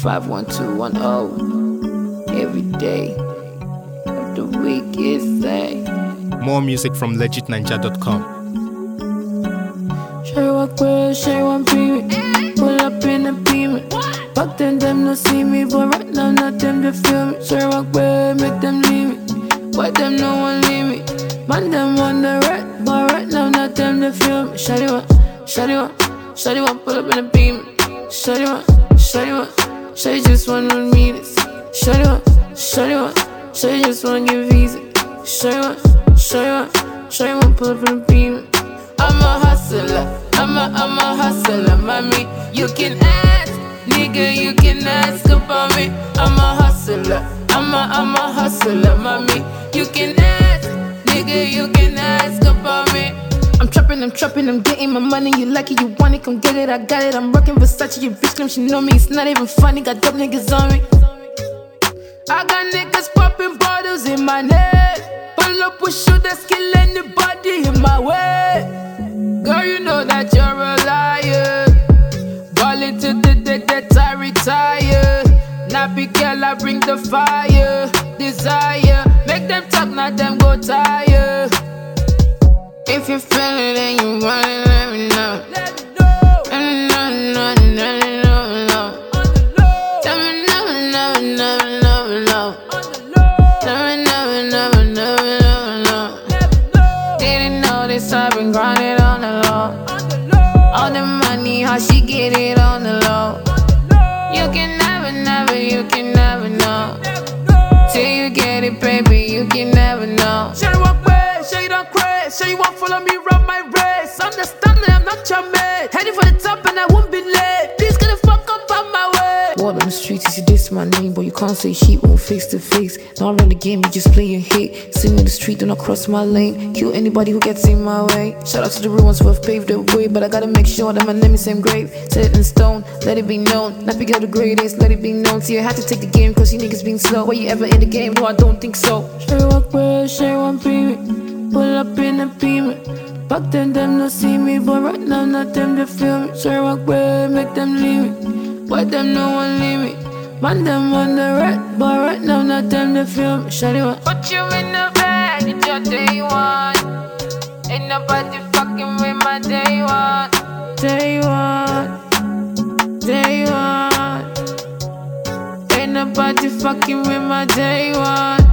51210 every day of the week is day. More music from legitninja.com. Shay walk where, Shay want be pull up in a beamer. Back then them no see me, but right now not them to feel me. Shay walk where, make them leave me. Why them no one leave me? Man them on the right, but right now not them to feel me. Shawty want, pull up in a beamer. Shawty want, Shawty just want on me this. Shawty want, Shawty just want give visa. Shawty want, pull up in a beamer. I'm a hustler, I'm a hustler, mommy. You can ask, nigga, you can ask about me. I'm a hustler, I'm a hustler, mommy. You can ask, nigga, you can ask about me. I'm trapping, I'm getting my money. You like it, you want it, come get it, I got it. I'm rocking Versace, your bitch claim she know me. It's not even funny, got dope niggas on me. I got niggas popping bottles in my neck. Pull up with shooters, kill anybody in my way. Girl, you know that you're a liar. Ball into the day that I retire. Nappy girl, I bring the fire. Desire, make them talk, not them go tire. If you feel it and you want it, let me know. Let me know. Tell me no. Tell me no. Didn't know this, I've been grinding on the low. All the money, how she get it on the low. You can never know. Till you get it, baby, you can never know. Shay walk way, Shay don't craze. Shay won't follow me run my race. Understand that I'm not your mate. Heading for the top and I won't be late. Please get the fuck up on my way. Word on the streets, you see this my name, but you can't say shit won't face to face. Now I run the game, you just play your hate. See me in the street, do not cross my lane. Kill anybody who gets in my way. Shout out to the real ones who have paved the way, but I gotta make sure that my name is same grave. Set it in stone, let it be known. Not pick out the greatest, let it be known. See, I had to take the game, cause you niggas being slow. Were you ever in the game? No, I don't think so. Shay walk where, Shay want be pull up in a beamer. Back then them no see me, but right now not them to feel me. Shay walk where, make them leave me. Why them no one leave me? Man them on the right, but right now not them to feel me. Shawty want put you in the bag, it's your day one. Ain't nobody fucking with my day one. Day one. Ain't nobody fucking with my day one.